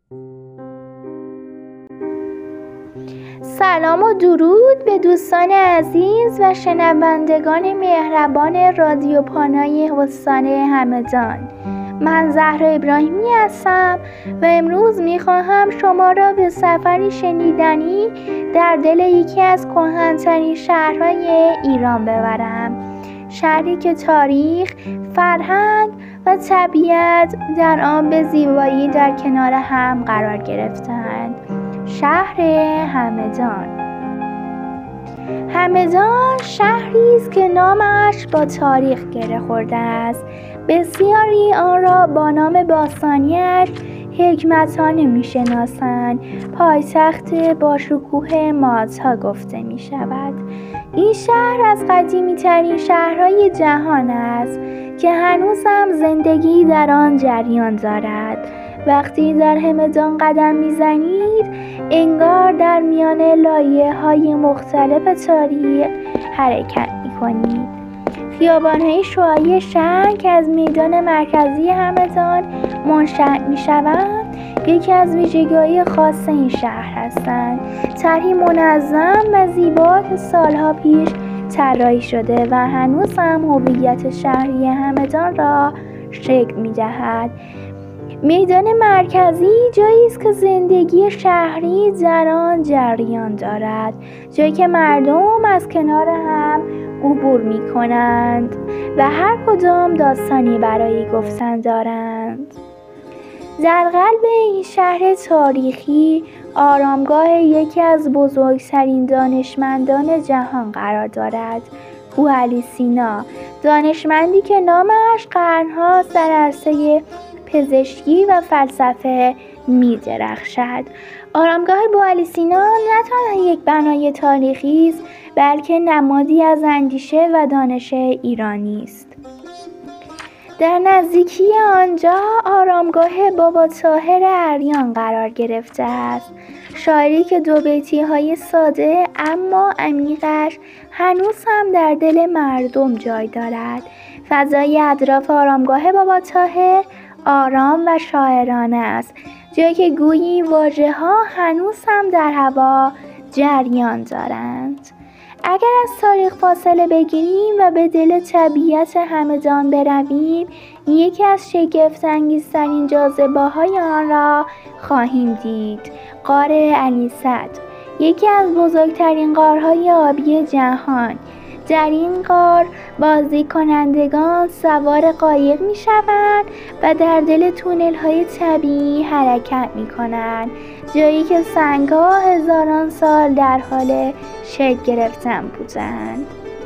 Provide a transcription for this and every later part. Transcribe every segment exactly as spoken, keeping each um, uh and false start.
سلام و درود به دوستان عزیز و شنوندگان مهربان رادیو پانای استان همدان. من زهرا ابراهیمی هستم و امروز میخواهم شما را به سفری شنیدنی در دل یکی از کهن‌ترین شهرهای ایران ببرم. شهری که تاریخ، فرهنگ و طبیعت در آن به زیبایی در کنار هم قرار گرفتند. شهر همدان. همدان شهری است که نامش با تاریخ گره خورده است. بسیاری آن را با نام باستانی‌اش حکمتانه می‌شناسند. پایتخت با شکوه مادها گفته می‌شود. این شهر از قدیمی‌ترین شهرهای جهان است که هنوز هم زندگی در آن جریان دارد. وقتی در همدان قدم میزنید انگار در میان لایه‌های مختلف تاریخ حرکت میکنید. خیابان‌های شعاعی شهر که از میدان مرکزی همدان منشأ میشوند یکی از ویژگی‌های خاص این شهر هستند. طرحی منظم و زیبا که سالها پیش طراحی شده و هنوز هم هویت شهری همدان را شکل می‌دهد. میدان مرکزی جایی است که زندگی شهری در آن جریان دارد، جایی که مردم از کنار هم عبور می کنند و هر کدام داستانی برای گفتن دارند. در قلب این شهر تاریخی آرامگاه یکی از بزرگترین دانشمندان جهان قرار دارد، بوعلی سینا، دانشمندی که نامش قرن‌هاست در عرصه پزشکی و فلسفه می درخشد. آرامگاه بوعلی سینا نه تنها یک بنای تاریخی است بلکه نمادی از اندیشه و دانش ایرانی است. در نزدیکی آنجا آرامگاه بابا طاهر اریان قرار گرفته است، شاعری که دو بیتی های ساده اما عمیقش هنوز هم در دل مردم جای دارد. فضای اطراف آرامگاه بابا طاهر آرام و شاعرانه است، جایی که گویی واژه‌ها هنوز هم در هوا جریان دارند. اگر از تاریخ فاصله بگیریم و به دل طبیعت همدان برویم، یکی از شگفت‌انگیزترین جاذبه‌های آن را خواهیم دید. غار علی صدر، یکی از بزرگترین غارهای آبی جهان. در این غار بازدید کنندگان سوار قایق می شوند و در دل تونل های طبیعی حرکت می کنند، جایی که سنگ‌ها هزاران سال در حال شکل گرفتن بودند.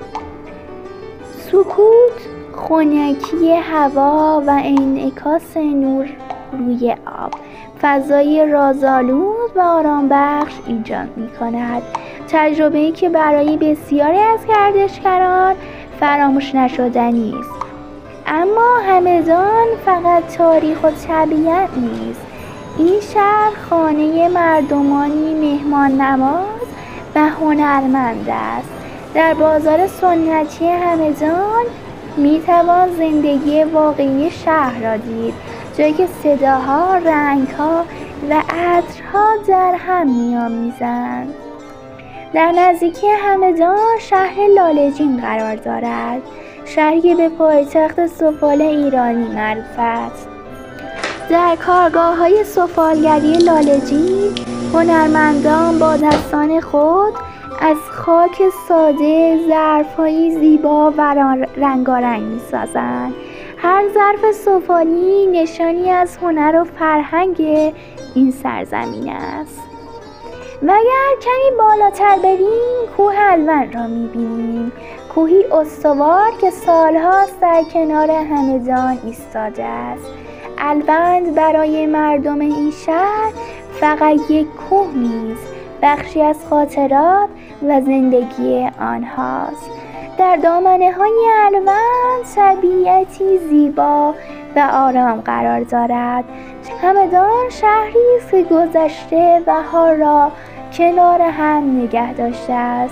سکوت، خنکی هوا و انعکاس نور روی آب فضای رازآلود و آرامبخش ایجاد می کند. تجربه‌ای که برای بسیاری از گردشگران فراموش نشدنی است. اما همدان فقط تاریخ و طبیعت نیست. این شهر خانه مردمانی مهمان نواز و هنرمند است. در بازار سنتی همدان می توان زندگی واقعی شهر را دید، جایی که صداها، رنگ‌ها و عطرها در هم می‌آمیزند. در نزدیکی همدان شهر لاله‌جین قرار دارد، شهری به پایتخت سفال ایرانی معروف است. در کارگاه‌های سفالگری لاله‌جین هنرمندان با دستان خود از خاک ساده ظرف‌های زیبا و رنگارنگ می‌سازند. هر ظرف سفالی نشانی از هنر و فرهنگ این سرزمین است. و اگر کمی بالاتر بریم کوه الوند را می‌بینیم، کوهی استوار که سالهاست در کنار همدان ایستاده است. الوند برای مردم این شهر فقط یک کوه نیست، بخشی از خاطرات و زندگی آنهاست. در دامنه‌های الوند طبیعتی زیبا و آرام قرار دارد. همدان شهری است که گذشته و حال را کنار هم نگه داشته است.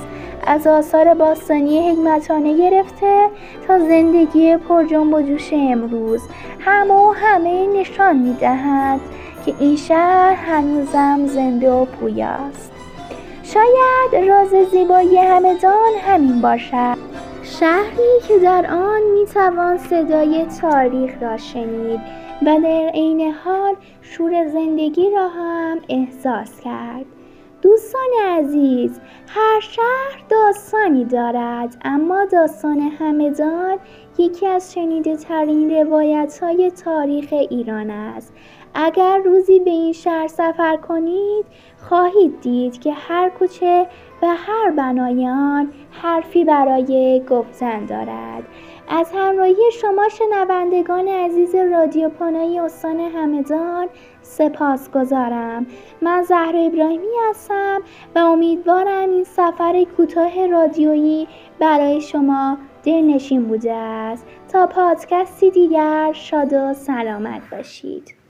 از آثار باستانی حکمتانه گرفته تا زندگی پر جنب و جوش امروز، همه و همه نشان می‌دهد که این شهر هنوزم زنده و پویاست. شاید راز زیبایی همدان همین باشد، شهری که در آن میتوان صدای تاریخ را شنید و در عین حال شور زندگی را هم احساس کرد. دوستان عزیز، هر شهر داستانی دارد، اما داستان همدان یکی از شنیده ترین روایت های تاریخ ایران است. اگر روزی به این شهر سفر کنید، خواهید دید که هر کوچه و هر بنای آن حرفی برای گفتن دارد. از همراهی شما شنوندگان عزیز رادیو پانایی استان همدان سپاسگزارم. من زهرا ابراهیمی هستم و امیدوارم این سفر کوتاه رادیویی برای شما دلنشین بوده است. تا پادکستی دیگر شاد و سلامت باشید.